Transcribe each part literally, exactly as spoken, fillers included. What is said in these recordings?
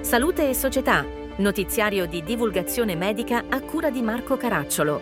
Salute e Società, notiziario di divulgazione medica a cura di Marco Caracciolo.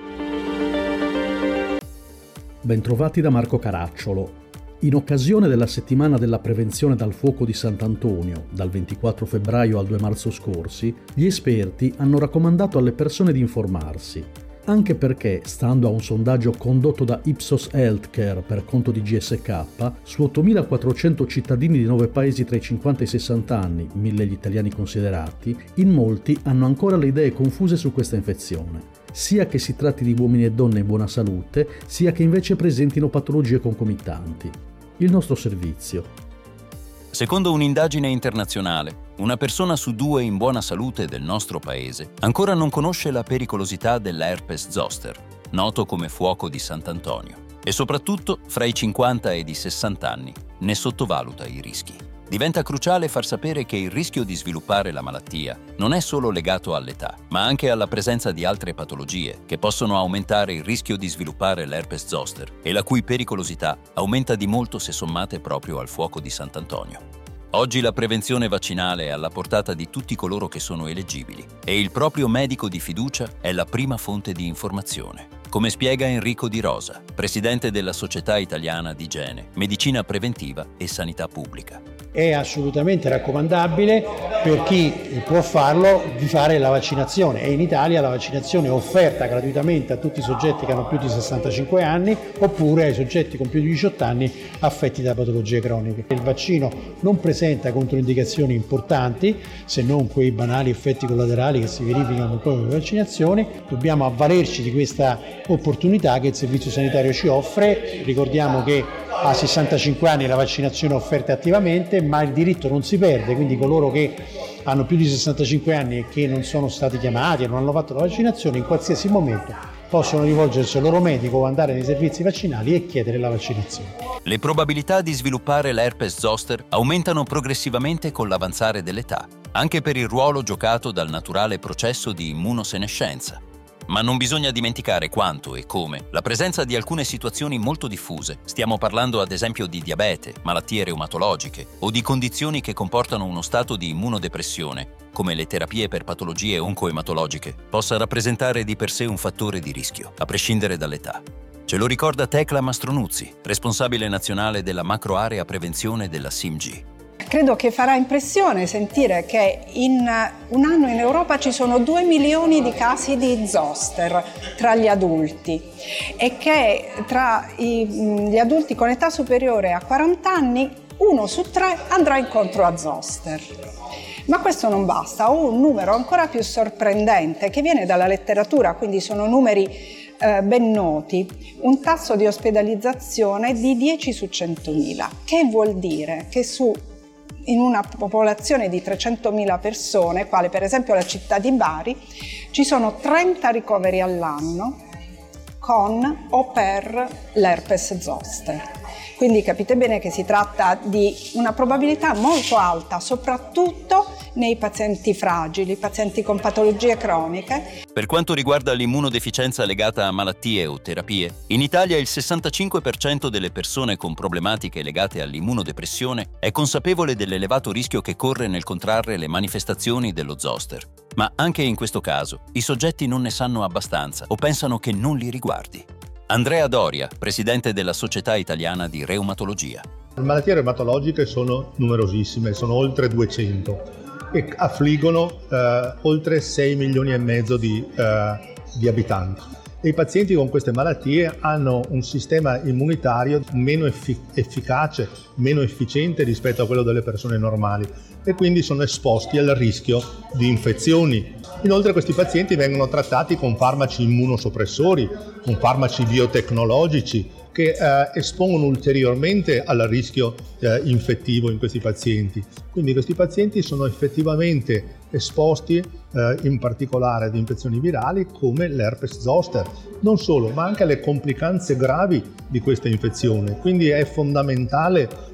Bentrovati da Marco Caracciolo. In occasione della settimana della prevenzione dal fuoco di Sant'Antonio, dal ventiquattro febbraio al due marzo scorsi, gli esperti hanno raccomandato alle persone di informarsi, anche perché, stando a un sondaggio condotto da Ipsos Healthcare per conto di G S K, su ottomilaquattrocento cittadini di nove paesi tra i cinquanta e i sessanta anni, mille gli italiani considerati, in molti hanno ancora le idee confuse su questa infezione, sia che si tratti di uomini e donne in buona salute, sia che invece presentino patologie concomitanti. Il nostro servizio. Secondo un'indagine internazionale, una persona su due in buona salute del nostro paese ancora non conosce la pericolosità dell'herpes zoster, noto come fuoco di Sant'Antonio, e soprattutto fra i cinquanta ed i sessanta anni ne sottovaluta i rischi. Diventa cruciale far sapere che il rischio di sviluppare la malattia non è solo legato all'età, ma anche alla presenza di altre patologie che possono aumentare il rischio di sviluppare l'herpes zoster e la cui pericolosità aumenta di molto se sommate proprio al fuoco di Sant'Antonio. Oggi la prevenzione vaccinale è alla portata di tutti coloro che sono eleggibili e il proprio medico di fiducia è la prima fonte di informazione. Come spiega Enrico Di Rosa, presidente della Società Italiana di Igiene, Medicina Preventiva e Sanità Pubblica. È assolutamente raccomandabile per chi può farlo di fare la vaccinazione, e in Italia la vaccinazione è offerta gratuitamente a tutti i soggetti che hanno più di sessantacinque anni oppure ai soggetti con più di diciotto anni affetti da patologie croniche. Il vaccino non presenta controindicazioni importanti, se non quei banali effetti collaterali che si verificano proprio con le vaccinazioni. Dobbiamo avvalerci di questa opportunità che il Servizio Sanitario ci offre. Ricordiamo che a sessantacinque anni la vaccinazione è offerta attivamente, ma il diritto non si perde, quindi coloro che hanno più di sessantacinque anni e che non sono stati chiamati e non hanno fatto la vaccinazione in qualsiasi momento possono rivolgersi al loro medico o andare nei servizi vaccinali e chiedere la vaccinazione. Le probabilità di sviluppare l'herpes zoster aumentano progressivamente con l'avanzare dell'età, anche per il ruolo giocato dal naturale processo di immunosenescenza. Ma non bisogna dimenticare quanto e come la presenza di alcune situazioni molto diffuse, stiamo parlando ad esempio di diabete, malattie reumatologiche o di condizioni che comportano uno stato di immunodepressione, come le terapie per patologie oncoematologiche, possa rappresentare di per sé un fattore di rischio, a prescindere dall'età. Ce lo ricorda Tecla Mastronuzzi, responsabile nazionale della macroarea prevenzione della S I M G. Credo che farà impressione sentire che in un anno in Europa ci sono due milioni di casi di zoster tra gli adulti e che tra i, gli adulti con età superiore a quaranta anni uno su tre andrà incontro a zoster. Ma questo non basta, ho un numero ancora più sorprendente che viene dalla letteratura, quindi sono numeri eh, ben noti, un tasso di ospedalizzazione di dieci su centomila, che vuol dire che su in una popolazione di trecentomila persone, quale per esempio la città di Bari, ci sono trenta ricoveri all'anno con o per l'herpes zoster. Quindi capite bene che si tratta di una probabilità molto alta, soprattutto nei pazienti fragili, pazienti con patologie croniche. Per quanto riguarda l'immunodeficienza legata a malattie o terapie, in Italia il sessantacinque per cento delle persone con problematiche legate all'immunodepressione è consapevole dell'elevato rischio che corre nel contrarre le manifestazioni dello zoster. Ma anche in questo caso, i soggetti non ne sanno abbastanza o pensano che non li riguardi. Andrea Doria, presidente della Società Italiana di Reumatologia. Le malattie reumatologiche sono numerosissime, sono oltre duecento e affliggono eh, oltre sei milioni e mezzo di, eh, di abitanti. E i pazienti con queste malattie hanno un sistema immunitario meno effic- efficace, meno efficiente rispetto a quello delle persone normali e quindi sono esposti al rischio di infezioni. Inoltre questi pazienti vengono trattati con farmaci immunosoppressori, con farmaci biotecnologici che eh, espongono ulteriormente al rischio eh, infettivo in questi pazienti. Quindi questi pazienti sono effettivamente esposti eh, in particolare ad infezioni virali come l'herpes zoster, non solo, ma anche alle complicanze gravi di questa infezione. Quindi è fondamentale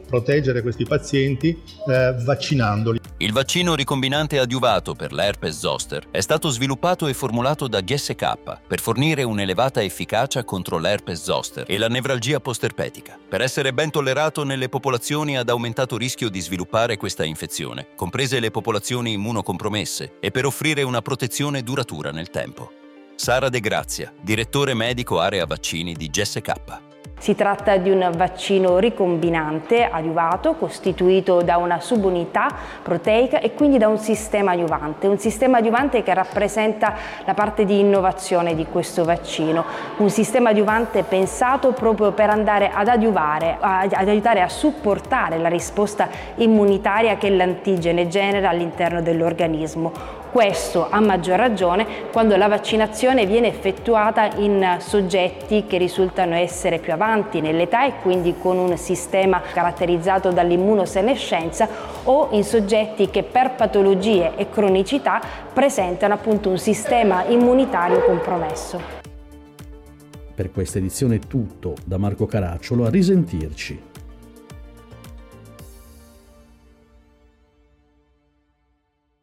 proteggere questi pazienti eh, vaccinandoli. Il vaccino ricombinante adiuvato per l'herpes zoster è stato sviluppato e formulato da G S K per fornire un'elevata efficacia contro l'herpes zoster e la nevralgia posterpetica. Per essere ben tollerato nelle popolazioni ad aumentato rischio di sviluppare questa infezione, comprese le popolazioni immunocompromesse, e per offrire una protezione duratura nel tempo. Sara De Grazia, direttore medico area vaccini di G S K. Si tratta di un vaccino ricombinante adiuvato costituito da una subunità proteica e quindi da un sistema adiuvante, un sistema adiuvante che rappresenta la parte di innovazione di questo vaccino, un sistema adiuvante pensato proprio per andare ad adiuvare, ad aiutare a supportare la risposta immunitaria che l'antigene genera all'interno dell'organismo. Questo a maggior ragione quando la vaccinazione viene effettuata in soggetti che risultano essere più avanti nell'età e quindi con un sistema caratterizzato dall'immunosenescenza, o in soggetti che per patologie e cronicità presentano appunto un sistema immunitario compromesso. Per questa edizione è tutto, da Marco Caracciolo, a risentirci.